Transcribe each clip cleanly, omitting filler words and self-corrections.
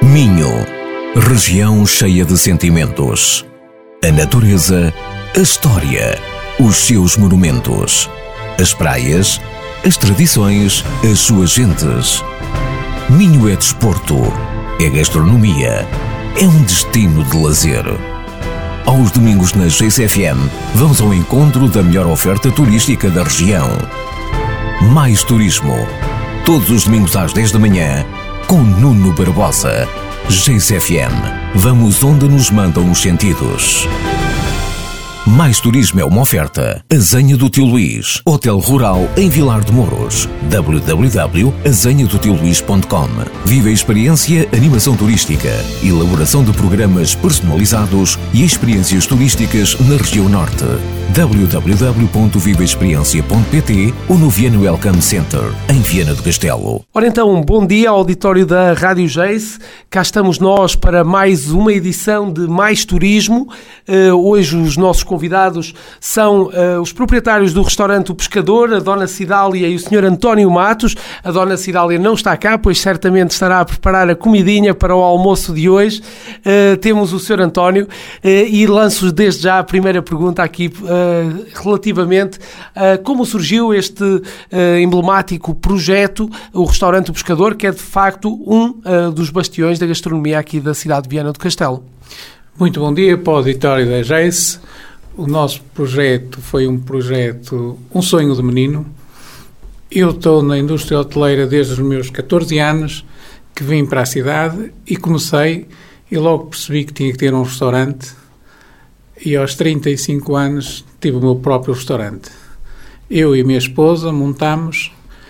Minho, região cheia de sentimentos. A natureza, a história, os seus monumentos. As praias, as tradições, as suas gentes. Minho é desporto, é gastronomia, é um destino de lazer. Aos domingos na GCFM, vamos ao encontro da melhor oferta turística da região. Mais turismo. Todos os domingos às 10 da manhã, com Nuno Barbosa. GCFM. Vamos onde nos mandam os sentidos. Mais Turismo é uma oferta. Azenha do Tio Luís. Hotel Rural em Vilar de Mouros. www.azenhadotioluís.com. Viva a experiência, animação turística, elaboração de programas personalizados e experiências turísticas na região norte. www.vivaexperiencia.pt ou no Viana Welcome Center, em Viana do Castelo. Ora então, bom dia ao auditório da Rádio Jace. Cá estamos nós para mais uma edição de Mais Turismo. Hoje os nossos convidados são os proprietários do restaurante O Pescador, a Dona Cidália e o Sr. António Matos. A Dona Cidália não está cá, pois certamente estará a preparar a comidinha para o almoço de hoje. Temos o Sr. António e lanço desde já a primeira pergunta aqui relativamente a como surgiu este emblemático projeto, o restaurante O Pescador, que é de facto um dos bastiões da gastronomia aqui da cidade de Viana do Castelo. Muito bom dia para o auditório da Jace. O nosso projeto foi um sonho de menino. Eu estou na indústria hoteleira desde os meus 14 anos, que vim para a cidade e comecei e logo percebi que tinha que ter um restaurante e aos 35 anos tive o meu próprio restaurante. Eu e a minha esposa montámos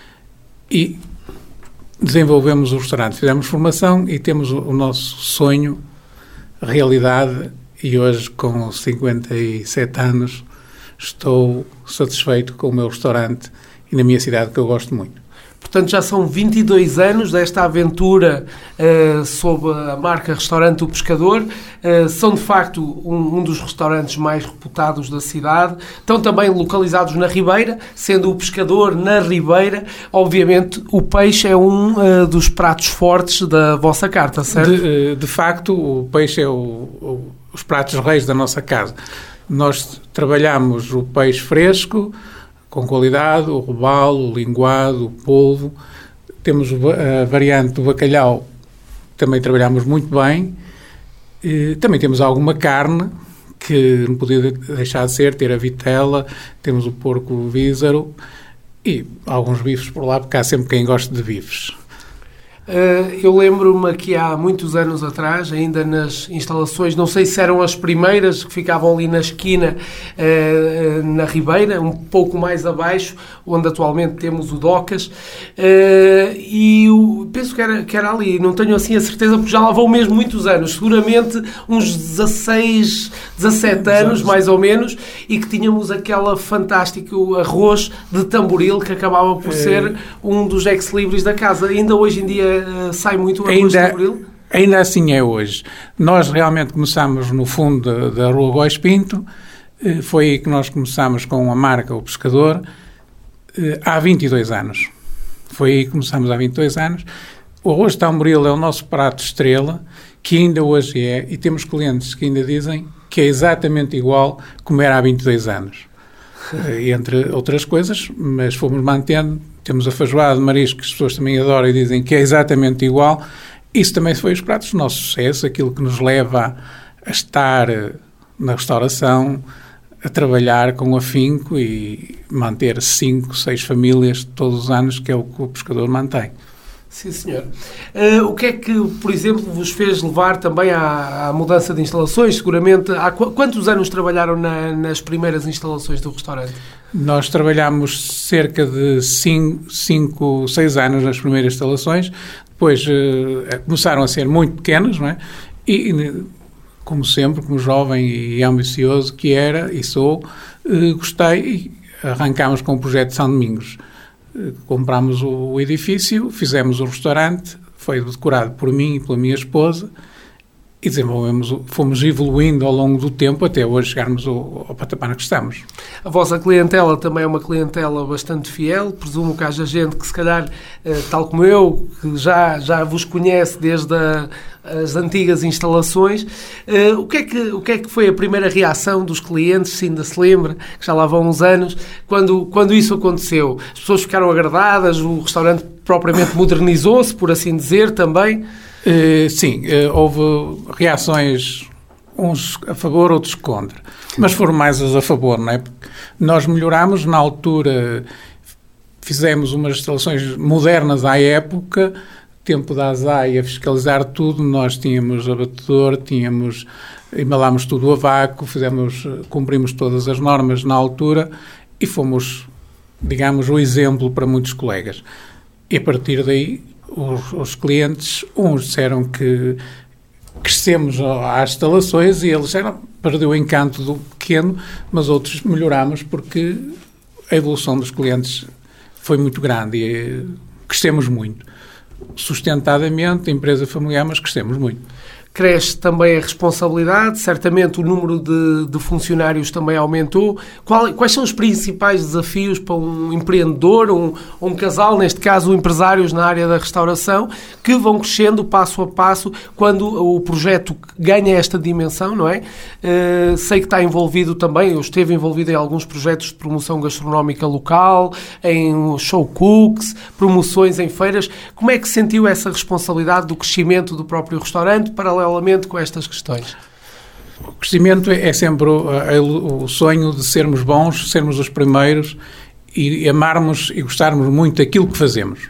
e desenvolvemos o restaurante. Fizemos formação e temos o nosso sonho realidade e hoje, com 57 anos, estou satisfeito com o meu restaurante e na minha cidade, que eu gosto muito. Portanto, já são 22 anos desta aventura sob a marca Restaurante O Pescador. São, de facto, um dos restaurantes mais reputados da cidade. Estão também localizados na Ribeira, sendo O Pescador na Ribeira. Obviamente, o peixe é um dos pratos fortes da vossa carta, certo? De facto, o peixe é os pratos reis da nossa casa. Nós trabalhamos o peixe fresco, com qualidade, o robalo, o linguado, o polvo. Temos a variante do bacalhau, também trabalhamos muito bem. Também temos alguma carne, que não podia deixar de ser, ter a vitela, temos o porco vísaro e alguns bifes por lá, porque há sempre quem goste de bifes. Eu lembro-me que há muitos anos atrás, ainda nas instalações, não sei se eram as primeiras, que ficavam ali na esquina, na Ribeira, um pouco mais abaixo, onde atualmente temos o Docas, e penso que era ali, não tenho assim a certeza, porque já lá vão mesmo muitos anos, seguramente uns 16, 17 anos, mais ou menos, e que tínhamos aquela fantástico arroz de tamboril, que acabava por ser um dos ex-libris da casa. Ainda hoje em dia sai muito o arroz de tamboril? Ainda assim é hoje. Nós realmente começámos no fundo da Rua Góis Pinto, foi aí que nós começámos com a marca O Pescador, há 22 anos. Foi aí que começámos há 22 anos. O arroz de tamboril é o nosso prato estrela, que ainda hoje é, e temos clientes que ainda dizem que é exatamente igual como era há 22 anos. Entre outras coisas, mas fomos mantendo. Temos a feijoada de marisco, que as pessoas também adoram e dizem que é exatamente igual. Isso também foi os pratos do nosso sucesso, aquilo que nos leva a estar na restauração, a trabalhar com afinco e manter 5, 6 famílias todos os anos, que é o que o pescador mantém. Sim, senhor. O que é que, por exemplo, vos fez levar também à mudança de instalações? Seguramente, há quantos anos trabalharam nas primeiras instalações do restaurante? Nós trabalhámos cerca de 5, 6 anos nas primeiras instalações, depois começaram a ser muito pequenas, não é? E, como sempre, como jovem e ambicioso que era e sou, gostei e arrancámos com o projeto de São Domingos. Comprámos o edifício, fizemos o restaurante, foi decorado por mim e pela minha esposa e fomos evoluindo ao longo do tempo até hoje chegarmos ao patamar que estamos. A vossa clientela também é uma clientela bastante fiel, presumo que haja gente que se calhar, tal como eu, que já vos conhece desde as antigas instalações. O que é que foi a primeira reação dos clientes, se ainda se lembra, que já lá vão uns anos, quando isso aconteceu? As pessoas ficaram agradadas, o restaurante propriamente modernizou-se, por assim dizer, também? Sim, houve reações, uns a favor, outros contra. Mas foram mais as a favor, não é? Porque nós melhorámos, na altura fizemos umas instalações modernas à época, tempo da ASAI a fiscalizar tudo, nós tínhamos abatedor, embalámos tudo a vácuo, cumprimos todas as normas na altura e fomos, digamos, o exemplo para muitos colegas. E a partir daí, os clientes, uns disseram que crescemos às instalações e eles disseram perdeu o encanto do pequeno, mas outros melhorámos porque a evolução dos clientes foi muito grande e crescemos muito. Sustentadamente, empresa familiar, mas crescemos muito. Cresce também a responsabilidade, certamente o número de funcionários também aumentou. Quais são os principais desafios para um empreendedor ou um casal, neste caso empresários na área da restauração, que vão crescendo passo a passo quando o projeto ganha esta dimensão, não é? Sei que está envolvido também, eu esteve envolvido em alguns projetos de promoção gastronómica local, em show cooks, promoções em feiras. Como é que sentiu essa responsabilidade do crescimento do próprio restaurante, paralelamente com estas questões? O crescimento é sempre o sonho de sermos bons, sermos os primeiros e amarmos e gostarmos muito daquilo que fazemos.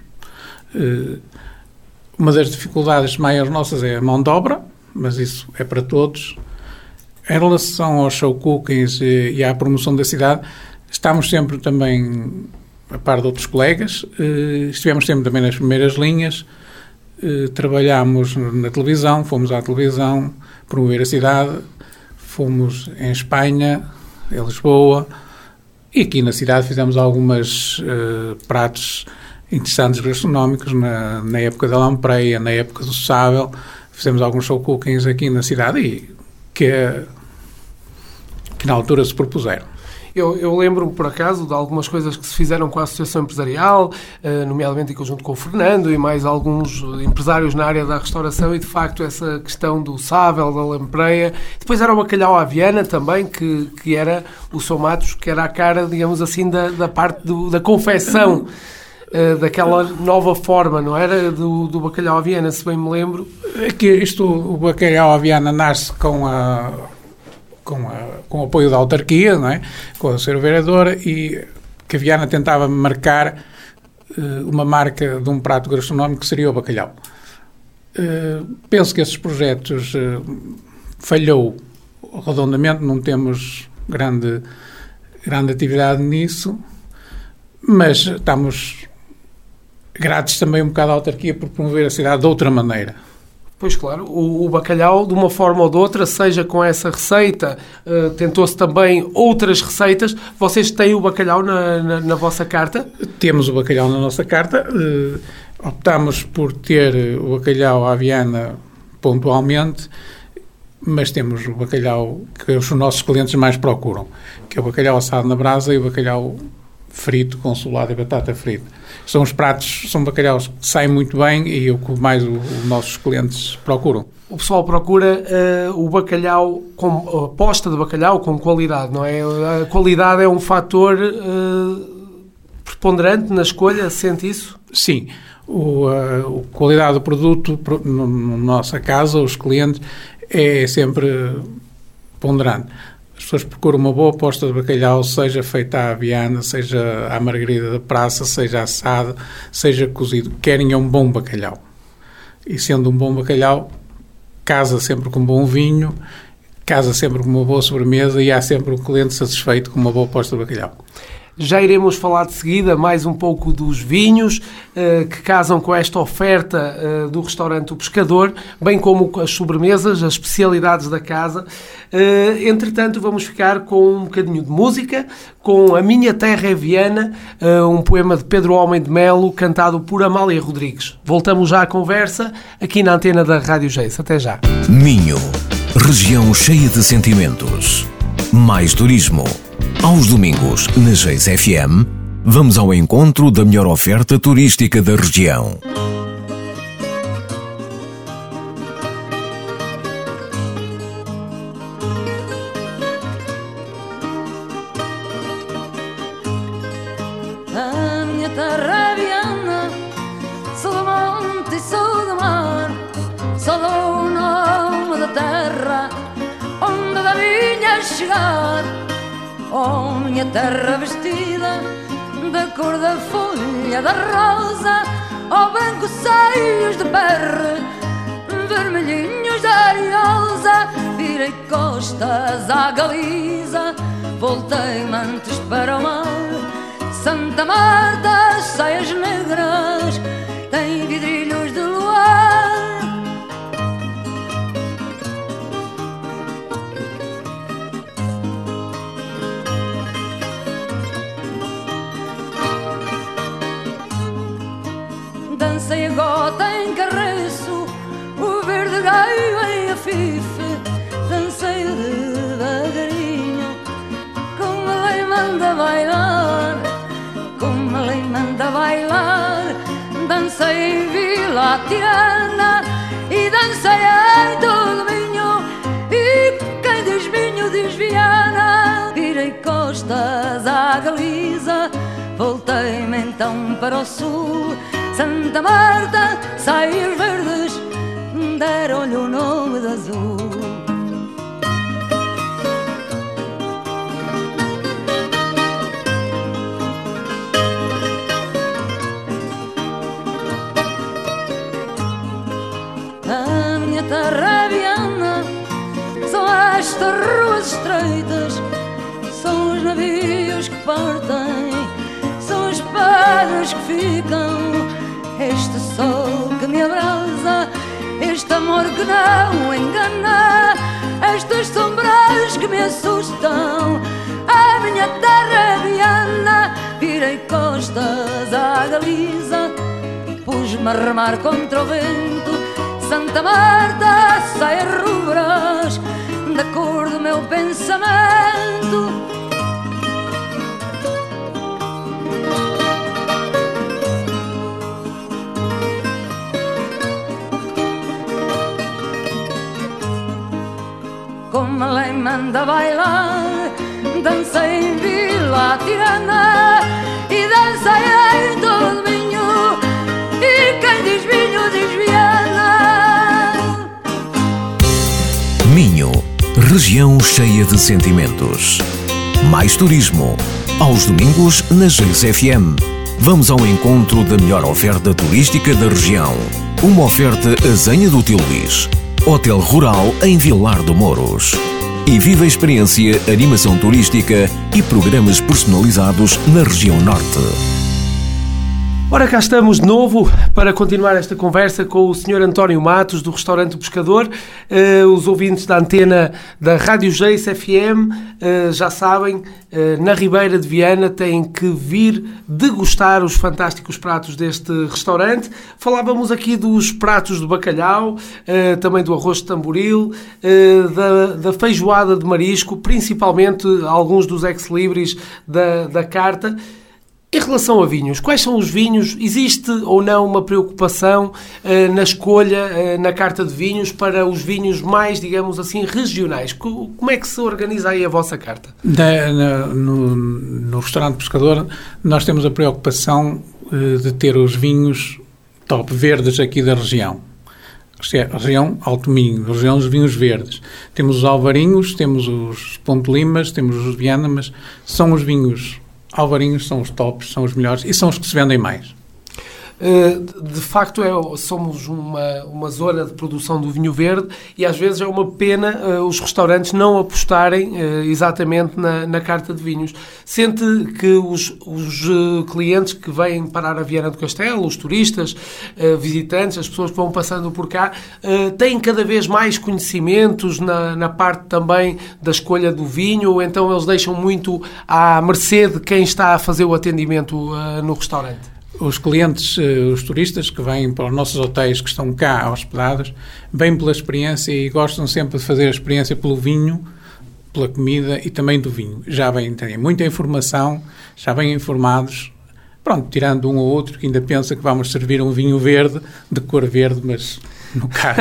Uma das dificuldades maiores nossas é a mão de obra, mas isso é para todos. Em relação aos show cookings e à promoção da cidade, estamos sempre também a par de outros colegas, estivemos sempre também nas primeiras linhas. Trabalhámos na televisão, fomos à televisão promover a cidade, fomos em Espanha, em Lisboa, e aqui na cidade fizemos alguns pratos interessantes gastronómicos na época da lampreia, na época do sábel, fizemos alguns show cookings aqui na cidade e que na altura se propuseram. Eu lembro-me, por acaso, de algumas coisas que se fizeram com a Associação Empresarial, nomeadamente em conjunto com o Fernando e mais alguns empresários na área da restauração e, de facto, essa questão do sábel, da lampreia. Depois era o bacalhau à Viana também, que era o São Matos, que era a cara, digamos assim, da parte da confecção, daquela nova forma, não era? Do bacalhau à Viana, se bem me lembro. É que o bacalhau à Viana nasce com o apoio da autarquia, não é? Com a Sra. Vereadora, e que a Viana tentava marcar uma marca de um prato gastronómico que seria o bacalhau. Penso que esses projetos falhou redondamente, não temos grande atividade nisso, mas estamos gratos também um bocado à autarquia por promover a cidade de outra maneira. Pois claro, o bacalhau, de uma forma ou de outra, seja com essa receita, tentou-se também outras receitas. Vocês têm o bacalhau na vossa carta? Temos o bacalhau na nossa carta. Optámos por ter o bacalhau à Viana pontualmente, mas temos o bacalhau que os nossos clientes mais procuram, que é o bacalhau assado na brasa e o bacalhau frito com solado e batata frita. São os pratos, são bacalhaus que saem muito bem e o que mais os nossos clientes procuram. O pessoal procura o bacalhau, a posta de bacalhau com qualidade, não é? A qualidade é um fator preponderante na escolha, sente isso? Sim. A qualidade do produto, na nossa casa, os clientes, é sempre ponderante. As pessoas procuram uma boa posta de bacalhau, seja feita à Viana, seja à margarida da praça, seja assado, seja cozido. Querem um bom bacalhau. E sendo um bom bacalhau, casa sempre com um bom vinho, casa sempre com uma boa sobremesa e há sempre um cliente satisfeito com uma boa posta de bacalhau. Já iremos falar de seguida mais um pouco dos vinhos que casam com esta oferta do restaurante O Pescador, bem como as sobremesas, as especialidades da casa. Entretanto, vamos ficar com um bocadinho de música, com A Minha Terra é Viana, um poema de Pedro Homem de Melo, cantado por Amália Rodrigues. Voltamos já à conversa aqui na antena da Rádio Geis. Até já. Minho, região cheia de sentimentos. Mais turismo. Aos domingos, na Geis FM, vamos ao encontro da melhor oferta turística da região. A minha terra é Viana, sou do monte e sou do mar, sou do nome da terra onde da vinha chegar. Oh, minha terra vestida da cor da folha da rosa, oh, branco seios de perre, vermelhinhos da ariosa, virei costas à Galiza, voltei mantes para o mar. Santa Marta, saias negras, tem vidrilhos de luar. Dancei a gota em carreço, o verde gaio em afife, dancei devagarinho, como a lei manda bailar, como a lei manda bailar. Dancei em Vila Tirana e dancei em todo Minho, e quem diz Minho diz Viana. Virei costas à Galiza, voltei-me então para o sul. Santa Marta, saios verdes, deram-lhe o nome de azul. A minha terra é Viana, são estas ruas estreitas, são os navios que partem, são as pedras que ficam, este sol que me abrasa, este amor que não engana, estas sombras que me assustam. A minha terra é Viana, virei costas à Galiza, pus-me a remar contra o vento. Santa Marta, saias rubras, da cor do meu pensamento. Como a lei manda bailar, dancei em Vila Tirana e dancei em todo Minho, e quem diz Minho diz Viana. Minho, região cheia de sentimentos. Mais turismo. Aos domingos, na Geis FM. Vamos ao encontro da melhor oferta turística da região. Uma oferta Azenha do Tio Luís, Hotel Rural em Vilar do Mouros. E viva a experiência, animação turística e programas personalizados na região norte. Ora, cá estamos de novo para continuar esta conversa com o Sr. António Matos, do restaurante O Pescador. Os ouvintes da antena da Rádio Geis FM já sabem, na Ribeira de Viana têm que vir degustar os fantásticos pratos deste restaurante. Falávamos aqui dos pratos de bacalhau, também do arroz de tamboril, da feijoada de marisco, principalmente alguns dos ex-libris da carta. Em relação a vinhos, quais são os vinhos? Existe ou não uma preocupação na escolha, na carta de vinhos, para os vinhos mais, digamos assim, regionais? Como é que se organiza aí a vossa carta? No restaurante Pescador, nós temos a preocupação de ter os vinhos top verdes aqui da região. A região Alto Minho, a região dos vinhos verdes. Temos os alvarinhos, temos os Ponte Limas, temos os Viana, mas são os vinhos alvarinhos, são os tops, são os melhores e são os que se vendem mais. De facto, somos uma zona de produção do vinho verde e às vezes é uma pena os restaurantes não apostarem exatamente na carta de vinhos. Sente que os clientes que vêm parar a Viana do Castelo, os turistas, visitantes, as pessoas que vão passando por cá, têm cada vez mais conhecimentos na parte também da escolha do vinho, ou então eles deixam muito à mercê de quem está a fazer o atendimento no restaurante? Os clientes, os turistas que vêm para os nossos hotéis, que estão cá hospedados, vêm pela experiência e gostam sempre de fazer a experiência pelo vinho, pela comida e também do vinho. Já têm muita informação, já vêm informados, pronto, tirando um ou outro que ainda pensa que vamos servir um vinho verde, de cor verde, mas no caso...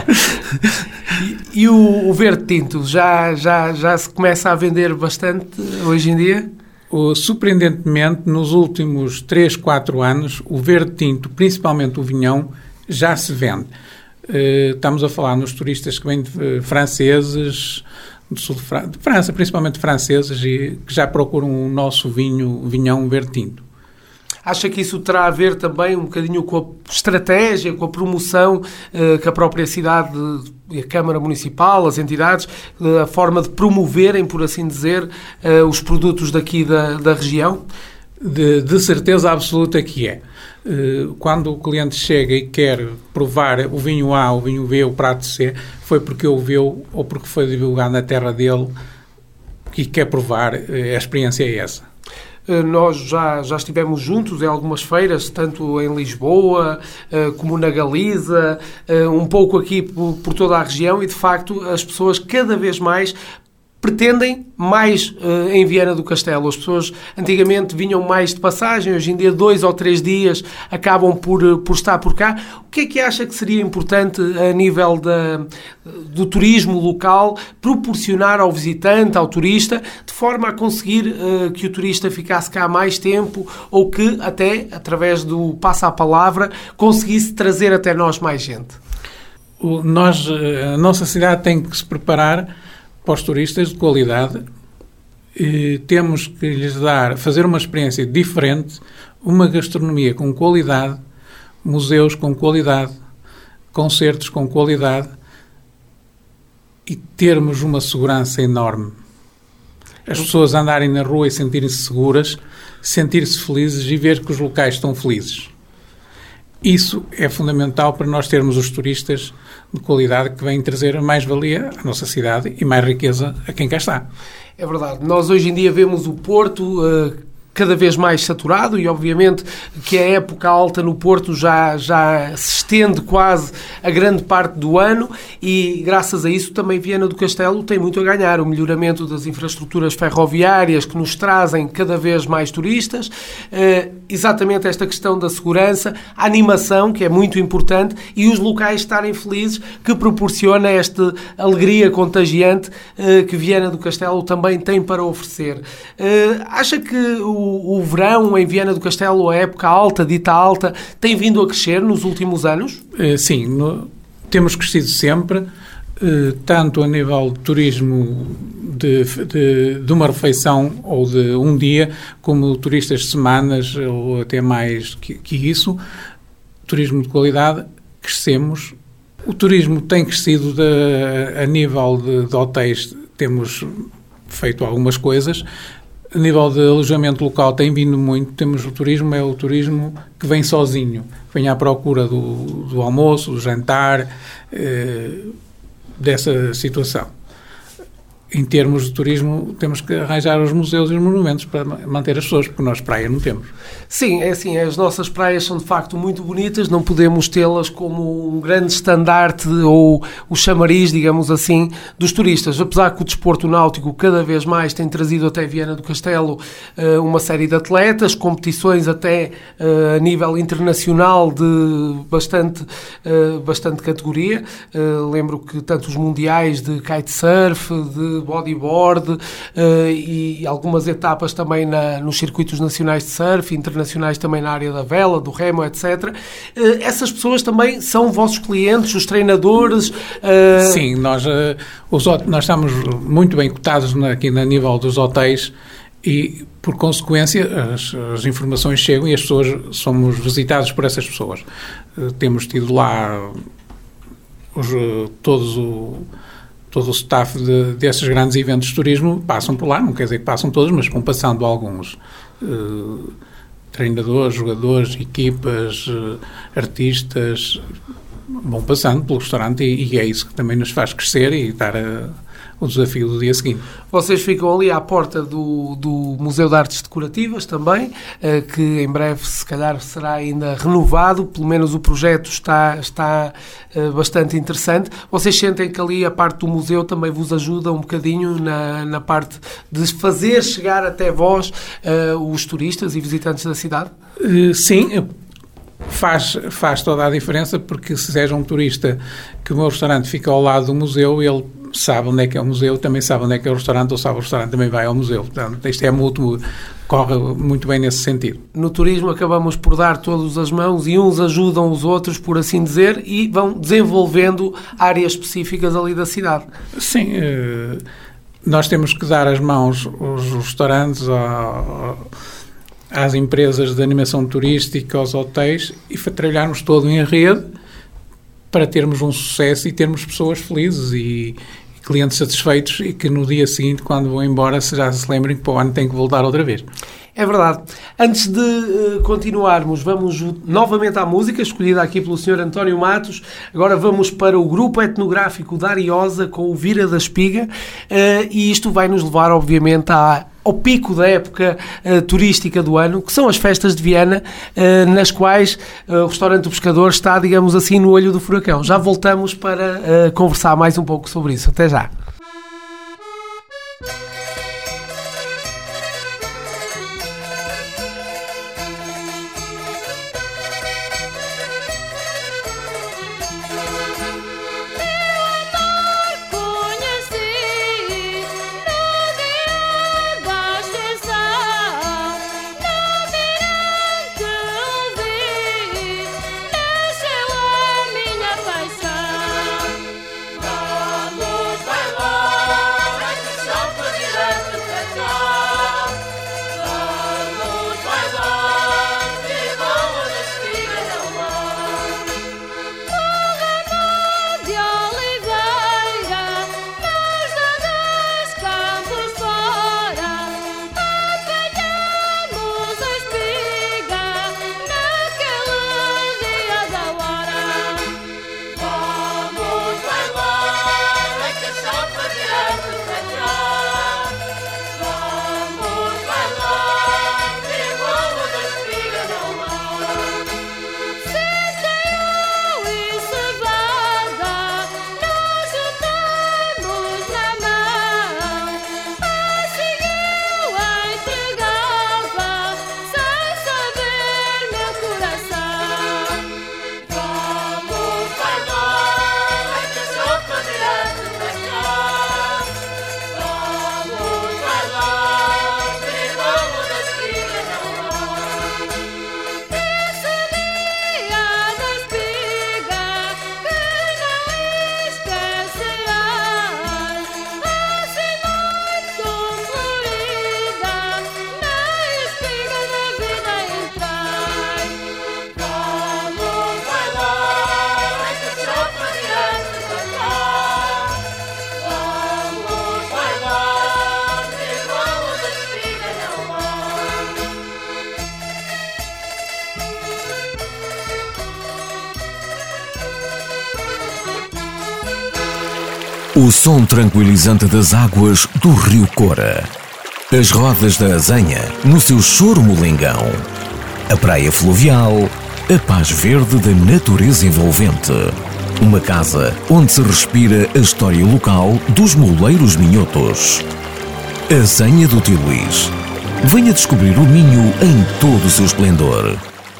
E o verde tinto, já se começa a vender bastante hoje em dia? Surpreendentemente, nos últimos 3, 4 anos, o verde tinto, principalmente o vinhão, já se vende. Estamos a falar nos turistas que vêm de franceses, do sul de França, principalmente franceses, e que já procuram o nosso vinhão verde tinto. Acha que isso terá a ver também um bocadinho com a estratégia, com a promoção que a própria cidade, a Câmara Municipal, as entidades, a forma de promoverem, por assim dizer, os produtos daqui da região? De certeza absoluta que é. Quando o cliente chega e quer provar o vinho A, o vinho B, o prato C, foi porque ouviu ou porque foi divulgado na terra dele e quer provar, a experiência é essa. Nós já estivemos juntos em algumas feiras, tanto em Lisboa como na Galiza, um pouco aqui por toda a região, e de facto as pessoas cada vez mais pretendem mais em Viana do Castelo. As pessoas antigamente vinham mais de passagem, hoje em dia 2 ou 3 dias acabam por estar por cá. O que é que acha que seria importante a nível do turismo local proporcionar ao visitante, ao turista, de forma a conseguir que o turista ficasse cá mais tempo ou que até, através do passa a palavra, conseguisse trazer até nós mais gente? A nossa cidade tem que se preparar para os turistas de qualidade. Temos que lhes fazer uma experiência diferente, uma gastronomia com qualidade, museus com qualidade, concertos com qualidade e termos uma segurança enorme. As pessoas andarem na rua e sentirem-se seguras, sentir-se felizes e ver que os locais estão felizes. Isso é fundamental para nós termos os turistas de qualidade que vêm trazer mais-valia à nossa cidade e mais riqueza a quem cá está. É verdade. Nós hoje em dia vemos o Porto cada vez mais saturado e obviamente que a época alta no Porto já se estende quase a grande parte do ano e graças a isso também Viana do Castelo tem muito a ganhar. O melhoramento das infraestruturas ferroviárias que nos trazem cada vez mais turistas, exatamente esta questão da segurança, a animação, que é muito importante, e os locais estarem felizes, que proporciona esta alegria contagiante que Viana do Castelo também tem para oferecer. Acha que o verão em Viana do Castelo, a época alta, dita alta, tem vindo a crescer nos últimos anos? Sim, temos crescido sempre, tanto a nível de turismo de uma refeição ou de um dia, como turistas de semanas ou até mais que isso. Turismo de qualidade, crescemos. O turismo tem crescido a nível de hotéis, temos feito algumas coisas. A nível de alojamento local tem vindo muito. Temos o turismo que vem sozinho, vem à procura do almoço, do jantar, dessa situação. Em termos de turismo, temos que arranjar os museus e os monumentos para manter as pessoas, porque nós praia não temos. Sim, é assim, as nossas praias são de facto muito bonitas, não podemos tê-las como um grande estandarte ou o chamariz, digamos assim, dos turistas. Apesar que o desporto náutico cada vez mais tem trazido até Viana do Castelo uma série de atletas, competições até a nível internacional de bastante categoria. Lembro que tanto os mundiais de kitesurf, de bodyboard e algumas etapas também nos circuitos nacionais de surf, internacionais também na área da vela, do remo, etc. Essas pessoas também são vossos clientes, os treinadores? Sim, nós estamos muito bem cotados aqui no nível dos hotéis e, por consequência, as informações chegam e as pessoas, somos visitados por essas pessoas. Temos tido lá todo o staff desses grandes eventos de turismo, passam por lá, não quer dizer que passam todos, mas vão passando alguns treinadores, jogadores, equipas, artistas, vão passando pelo restaurante e é isso que também nos faz crescer e dar o desafio do dia seguinte. Vocês ficam ali à porta do Museu de Artes Decorativas também, que em breve se calhar será ainda renovado, pelo menos o projeto está bastante interessante. Vocês sentem que ali a parte do museu também vos ajuda um bocadinho na parte de fazer chegar até vós os turistas e visitantes da cidade? Sim, faz toda a diferença, porque se seja um turista que o meu restaurante fica ao lado do museu, ele sabe onde é que é o museu, também sabe onde é que é o restaurante, ou sabe o restaurante também vai ao museu. Portanto, isto é mútuo, corre muito bem nesse sentido. No turismo acabamos por dar todas as mãos e uns ajudam os outros, por assim dizer, e vão desenvolvendo áreas específicas ali da cidade. Sim, nós temos que dar as mãos aos restaurantes, às empresas de animação turística, aos hotéis, e trabalharmos todo em rede para termos um sucesso e termos pessoas felizes e clientes satisfeitos, e que no dia seguinte, quando vão embora, já se lembrem que para o ano têm que voltar outra vez. É verdade. Antes de continuarmos, vamos novamente à música, escolhida aqui pelo Sr. António Matos. Agora vamos para o grupo etnográfico da Ariosa com o Vira da Espiga, e isto vai nos levar, obviamente, ao pico da época turística do ano, que são as festas de Viana, nas quais o restaurante do Pescador está, digamos assim, no olho do furacão. Já voltamos para conversar mais um pouco sobre isso. Até já. O som tranquilizante das águas do Rio Cora. As rodas da Azenha no seu choro molengão. A praia fluvial, a paz verde da natureza envolvente. Uma casa onde se respira a história local dos moleiros minhotos. Azenha do Tio Luís. Venha descobrir o Minho em todo o seu esplendor.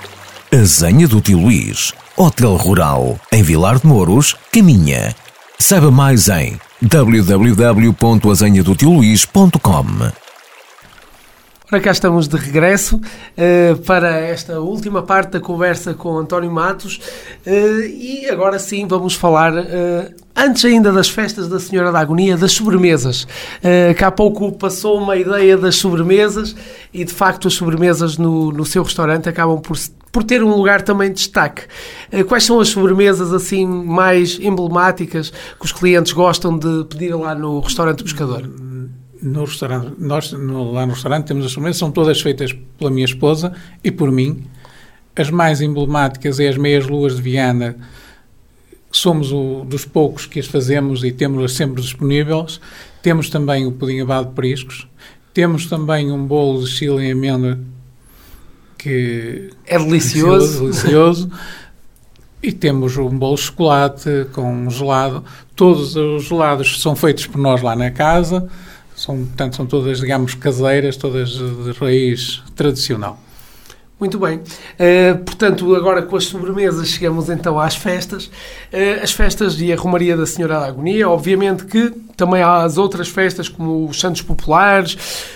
Azenha do Tio Luís. Hotel Rural, em Vilar de Mouros, Caminha. Saiba mais em www.azenhadotioluís.com. Ora, cá estamos de regresso para esta última parte da conversa com António Matos e agora sim vamos falar, antes ainda das festas da Senhora da Agonia, das sobremesas. Que há pouco passou uma ideia das sobremesas e de facto as sobremesas no seu restaurante acabam por ter um lugar também de destaque. Quais são as sobremesas assim mais emblemáticas que os clientes gostam de pedir lá no restaurante Pescador? No restaurante, lá no restaurante temos as sobremesas, são todas feitas pela minha esposa e por mim. As mais emblemáticas é as meias luas de Viana. Somos dos poucos que as fazemos e temos-las sempre disponíveis. Temos também o pudim abado de periscos. Temos também um bolo de chile em amêndoa que é delicioso. Delicioso. E temos um bolo de chocolate com um gelado. Todos os gelados são feitos por nós lá na casa. Portanto, são todas, digamos, caseiras, todas de raiz tradicional. Muito bem. Portanto, agora com as sobremesas chegamos então às festas. As festas e a Romaria da Senhora da Agonia. Obviamente que também há as outras festas, como os Santos Populares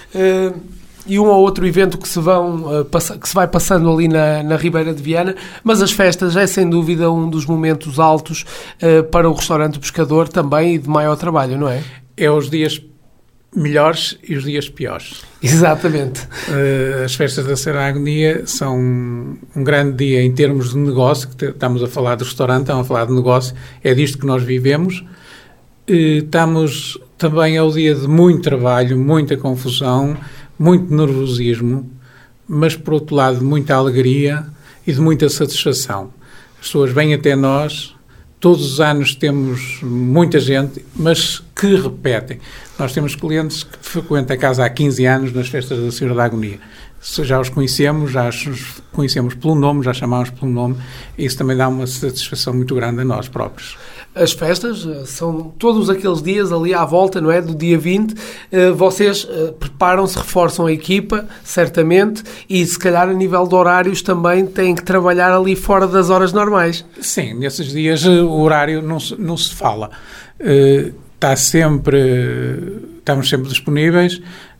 e um ou outro evento que se vai passando ali na Ribeira de Viana. Mas as festas é sem dúvida um dos momentos altos para o restaurante Pescador também e de maior trabalho, não é? É os dias melhores e os dias piores. Exatamente. As festas da Senhora da Agonia são um grande dia em termos de negócio, que estamos a falar de restaurante, estamos a falar de negócio, é disto que nós vivemos. Estamos também ao dia de muito trabalho, muita confusão, muito nervosismo, mas por outro lado de muita alegria e de muita satisfação. As pessoas vêm até nós. Todos os anos temos muita gente, mas que repetem. Nós temos clientes que frequentam a casa há 15 anos nas festas da Senhora da Agonia. Já os conhecemos, pelo nome, já chamamos pelo nome, e isso também dá uma satisfação muito grande a nós próprios. As festas são todos aqueles dias ali à volta, não é? Do dia 20. Vocês preparam-se, reforçam a equipa, certamente, e se calhar a nível de horários também têm que trabalhar ali fora das horas normais. Sim, nesses dias o horário não se fala. Estamos sempre disponíveis.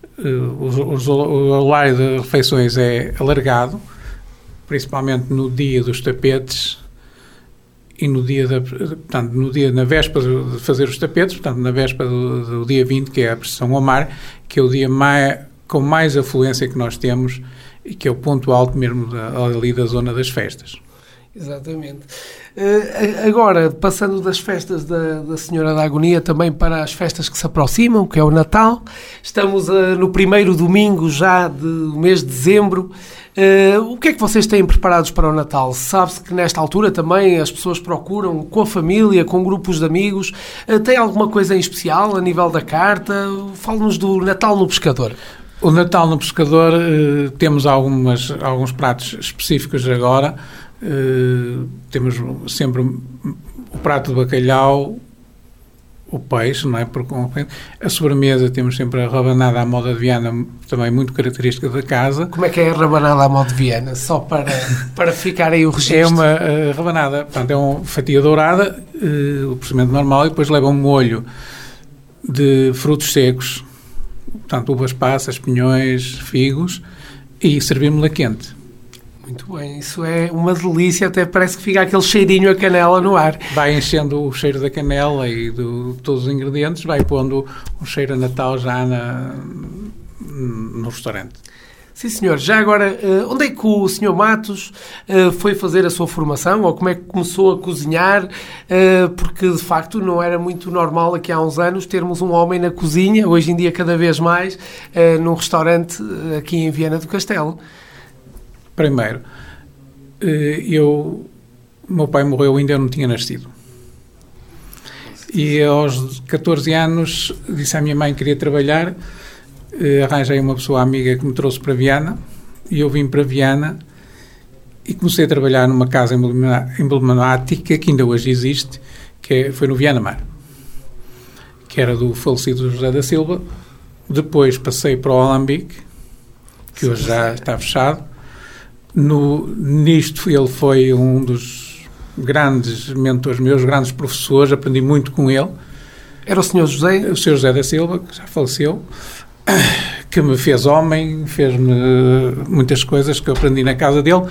O horário de refeições é alargado, principalmente no dia dos tapetes e na véspera de fazer os tapetes, portanto, na véspera do dia 20, que é a procissão ao mar, que é o dia com mais afluência que nós temos e que é o ponto alto mesmo ali da zona das festas. Exatamente. Agora, passando das festas da Senhora da Agonia também para as festas que se aproximam, que é o Natal. Estamos no primeiro domingo já do mês de dezembro. O que é que vocês têm preparados para o Natal? Sabe-se que nesta altura também as pessoas procuram com a família, com grupos de amigos. Tem alguma coisa em especial a nível da carta? Fale-nos do Natal no Pescador. O Natal no Pescador temos alguns pratos específicos agora. Temos sempre o prato de bacalhau, o peixe, não é? A sobremesa temos sempre a rabanada à moda de Viana, também muito característica da casa. Como é que é a rabanada à moda de Viana? Só para ficar aí o registro. É uma rabanada, portanto, é uma fatia dourada, o procedimento normal, e depois leva um molho de frutos secos, portanto, uvas passas, pinhões, figos, e servimos-la quente. Muito bem, isso é uma delícia, até parece que fica aquele cheirinho a canela no ar. Vai enchendo o cheiro da canela e de todos os ingredientes, vai pondo um cheiro a Natal já no restaurante. Sim, senhor. Já agora, onde é que o Sr. Matos foi fazer a sua formação, ou como é que começou a cozinhar? Porque, de facto, não era muito normal aqui há uns anos termos um homem na cozinha, hoje em dia cada vez mais, num restaurante aqui em Viana do Castelo. Primeiro, meu pai morreu, ainda não tinha nascido. E aos 14 anos disse à minha mãe que queria trabalhar, arranjei uma pessoa amiga que me trouxe para Viana, e eu vim para Viana e comecei a trabalhar numa casa emblemática que ainda hoje existe, foi no Viana Mar, que era do falecido José da Silva. Depois passei para o Alambique, que hoje já está fechado. Nisto ele foi um dos grandes mentores meus, grandes professores, aprendi muito com ele. Era o Sr. José? O Sr. José da Silva, que já faleceu, que me fez homem, fez-me muitas coisas que eu aprendi na casa dele.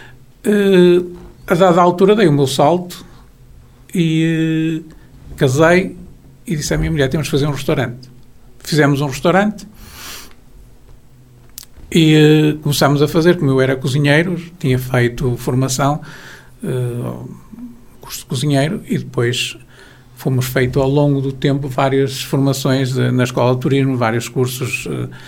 A dada altura dei o meu salto e casei e disse à minha mulher, temos de fazer um restaurante. Fizemos um restaurante e começámos a fazer, como eu era cozinheiro, tinha feito formação, curso de cozinheiro, e depois fomos feito ao longo do tempo várias formações na Escola de Turismo, vários cursos,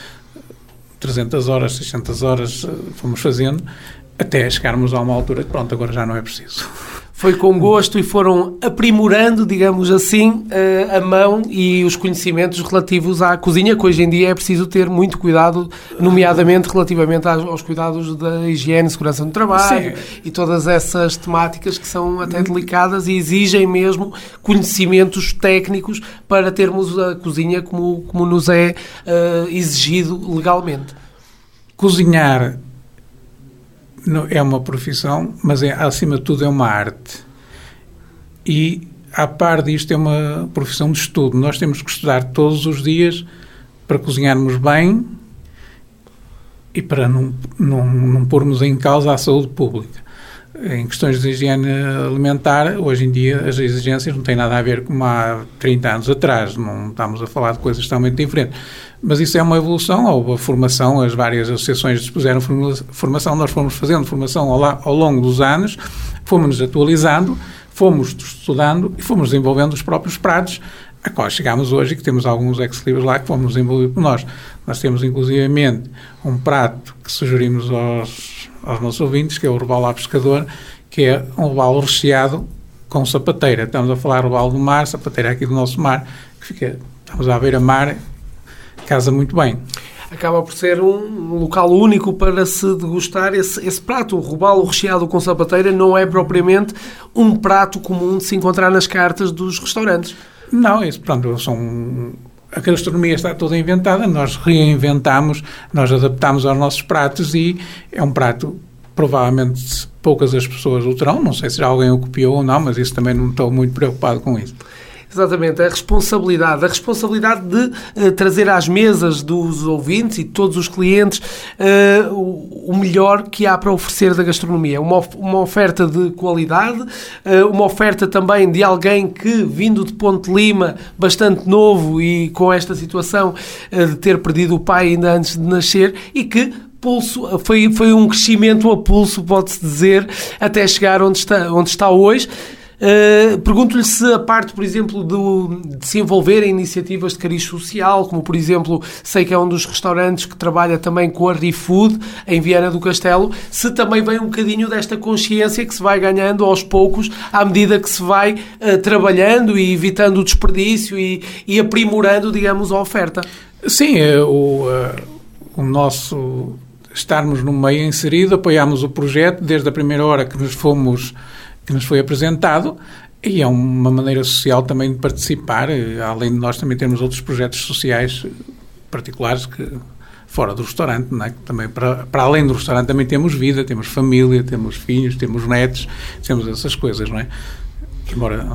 300 horas, 600 horas, fomos fazendo, até chegarmos a uma altura que pronto, agora já não é preciso. Foi com gosto e foram aprimorando, digamos assim, a mão e os conhecimentos relativos à cozinha, que hoje em dia é preciso ter muito cuidado, nomeadamente relativamente aos cuidados da higiene, segurança no trabalho. Sim. E todas essas temáticas que são até delicadas e exigem mesmo conhecimentos técnicos para termos a cozinha como nos é exigido legalmente. Cozinhar é uma profissão, mas acima de tudo é uma arte. E, à par disto, é uma profissão de estudo. Nós temos que estudar todos os dias para cozinharmos bem e para não pormos em causa a saúde pública. Em questões de higiene alimentar, hoje em dia as exigências não têm nada a ver com há 30 anos atrás, não estamos a falar de coisas totalmente diferentes. Mas isso é uma evolução, houve a formação, as várias associações dispuseram formação, nós fomos fazendo formação ao longo dos anos, fomos-nos atualizando, fomos estudando e fomos desenvolvendo os próprios pratos, a qual chegámos hoje e que temos alguns ex-libris lá que fomos desenvolver por nós. Nós temos, inclusivamente, um prato que sugerimos aos nossos ouvintes, que é o robalo à pescador, que é um robalo recheado com sapateira. Estamos a falar robalo do mar, sapateira aqui do nosso mar, que estamos à beira-mar, casa muito bem. Acaba por ser um local único para se degustar esse prato. O robalo recheado com sapateira não é propriamente um prato comum de se encontrar nas cartas dos restaurantes. Não, isso, pronto, a gastronomia está toda inventada, nós reinventamos, nós adaptamos aos nossos pratos e é um prato, provavelmente poucas as pessoas o terão, não sei se já alguém o copiou ou não, mas isso também não estou muito preocupado com isso. Exatamente, a responsabilidade de trazer às mesas dos ouvintes e de todos os clientes o melhor que há para oferecer da gastronomia. Uma oferta de qualidade, uma oferta também de alguém que, vindo de Ponte Lima, bastante novo e com esta situação de ter perdido o pai ainda antes de nascer e que foi um crescimento a pulso, pode-se dizer, até chegar onde está hoje. Pergunto-lhe se a parte, por exemplo, de se envolver em iniciativas de cariz social, como por exemplo, sei que é um dos restaurantes que trabalha também com a ReFood em Viana do Castelo, se também vem um bocadinho desta consciência que se vai ganhando aos poucos à medida que se vai trabalhando e evitando o desperdício e aprimorando, digamos, a oferta. Sim, o nosso estarmos no meio inserido, apoiámos o projeto desde a primeira hora que nos foi apresentado e é uma maneira social também de participar, além de nós também temos outros projetos sociais particulares que fora do restaurante, não é? Que também para além do restaurante também temos vida, temos família, temos filhos, temos netos, temos essas coisas, não é? Embora...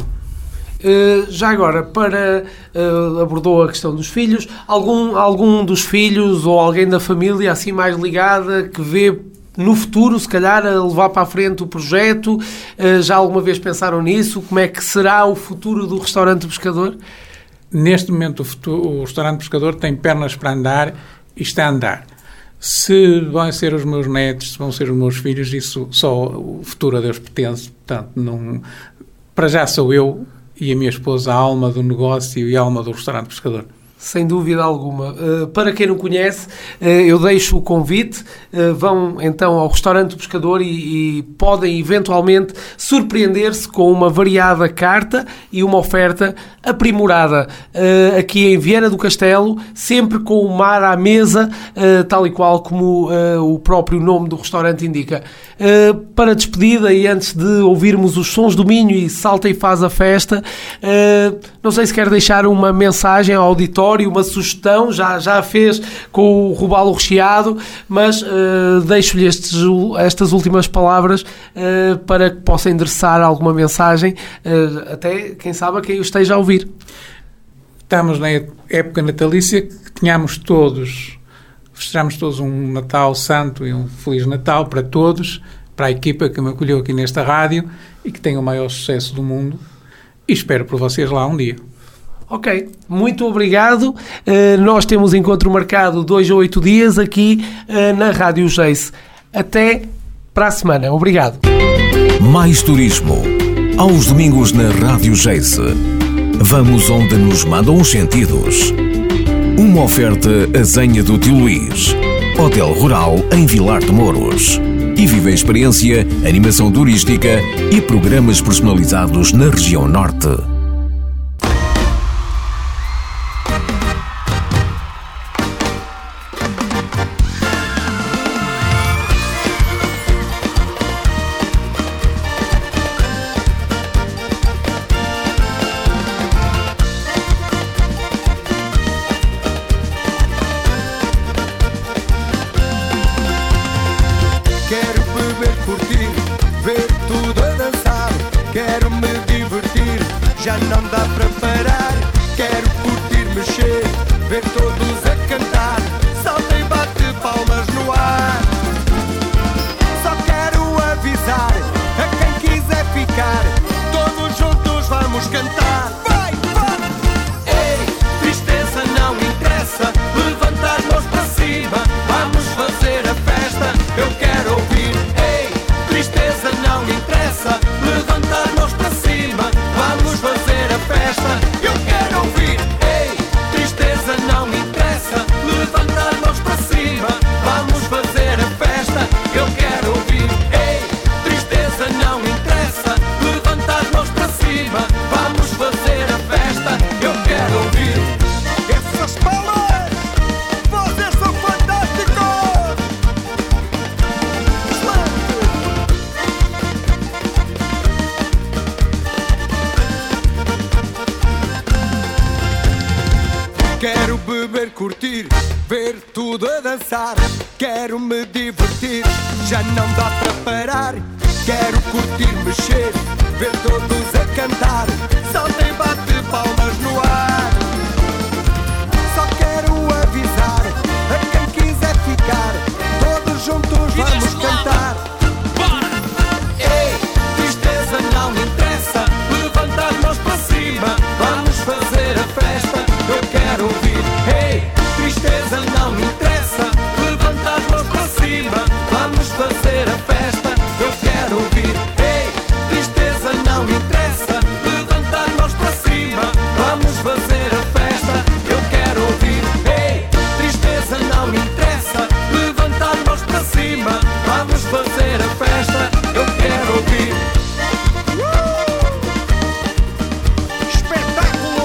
Já agora, abordou a questão dos filhos, algum dos filhos ou alguém da família assim mais ligada que vê no futuro, se calhar, a levar para a frente o projeto? Já alguma vez pensaram nisso? Como é que será o futuro do restaurante Pescador? Neste momento, o restaurante Pescador tem pernas para andar e está a andar. Se vão ser os meus netos, se vão ser os meus filhos, isso só o futuro a Deus pertence. Portanto, para já sou eu e a minha esposa a alma do negócio e a alma do restaurante Pescador. Sem dúvida alguma. Para quem não conhece, eu deixo o convite. Vão então ao restaurante do Pescador e podem eventualmente surpreender-se com uma variada carta e uma oferta aprimorada. Aqui em Viana do Castelo, sempre com o mar à mesa, tal e qual como o próprio nome do restaurante indica. Para despedida e antes de ouvirmos os sons do Minho e Salta e Faz a Festa, não sei se quer deixar uma mensagem ao auditório, uma sugestão, já a fez com o robalo recheado, mas deixo-lhe estas últimas palavras para que possa endereçar alguma mensagem, até, quem sabe, a quem o esteja a ouvir. Estamos na época natalícia, que tenhamos todos festejamos todos um Natal Santo e um Feliz Natal para todos, para a equipa que me acolheu aqui nesta rádio e que tem o maior sucesso do mundo. E espero por vocês lá um dia. Ok, muito obrigado. Nós temos encontro marcado 2 a 8 dias aqui na Rádio Geice. Até para a semana. Obrigado. Mais turismo. Aos domingos na Rádio Geice. Vamos onde nos mandam os sentidos. Uma oferta Azenha do Tio Luís. Hotel Rural em Vilar de Mouros. E vive a experiência, animação turística e programas personalizados na região norte. Quero me divertir, já não dá para parar. Quero curtir, mexer, ver todos a cantar. Saltem, bate palmas no ar. Só quero avisar a quem quiser ficar. Todos juntos vamos cantar. Ei, tristeza não interessa. Levanta as mãos para cima, vamos fazer a festa. Eu quero ouvir. Ei, tristeza não interessa. Levanta as mãos para cima, vamos fazer a festa. Eu quero ouvir. Ei, tristeza não interessa. Levanta as mãos para cima, vamos fazer a festa. Eu quero ouvir. Ei, tristeza não interessa. Levanta as mãos para cima, vamos fazer a festa. Eu quero ouvir. Espetáculo!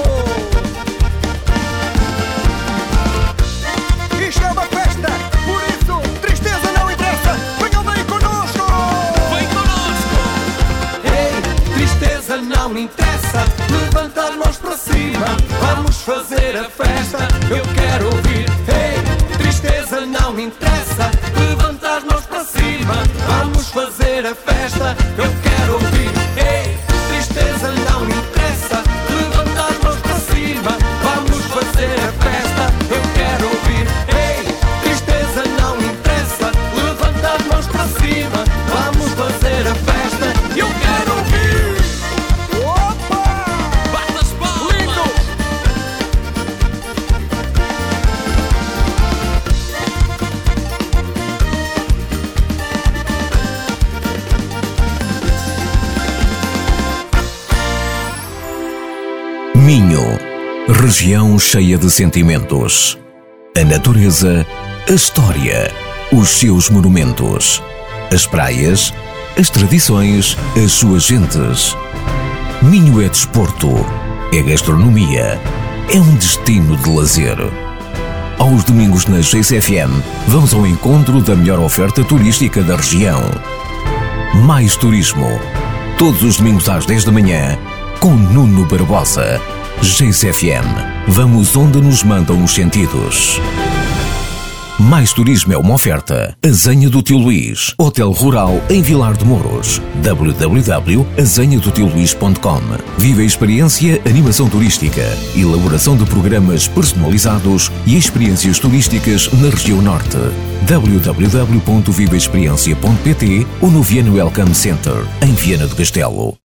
Isto é uma festa, por isso tristeza não interessa. Venham bem connosco! Vem connosco! Ei, tristeza não interessa. Levanta as mãos para cima, vamos fazer a festa. Eu quero ouvir. Ei, tristeza não interessa. Levanta as mãos para cima, vamos fazer a festa. Eu quero ouvir. Ei, tristeza não interessa. Levanta as mãos para cima, vamos fazer a festa. Eu quero ouvir. Ei, tristeza não interessa. Levanta as mãos para cima, vamos fazer a festa. Eu quero ouvir. Opa! Bata as palmas! Lindo! Minho, região cheia de sentimentos. A natureza, a história, os seus monumentos. As praias, as tradições, as suas gentes. Minho é desporto, é gastronomia, é um destino de lazer. Aos domingos na Geice FM, vamos ao encontro da melhor oferta turística da região. Mais turismo, todos os domingos às 10 da manhã, com Nuno Barbosa. Geice FM, vamos onde nos mandam os sentidos. Mais Turismo é uma oferta. Azenha do Tio Luís, Hotel Rural em Vilar de Mouros. www.azenhadotioluís.com. Viva a experiência, animação turística, elaboração de programas personalizados e experiências turísticas na região norte. www.vivaexperiencia.pt ou no Viana Welcome Center, em Viana do Castelo.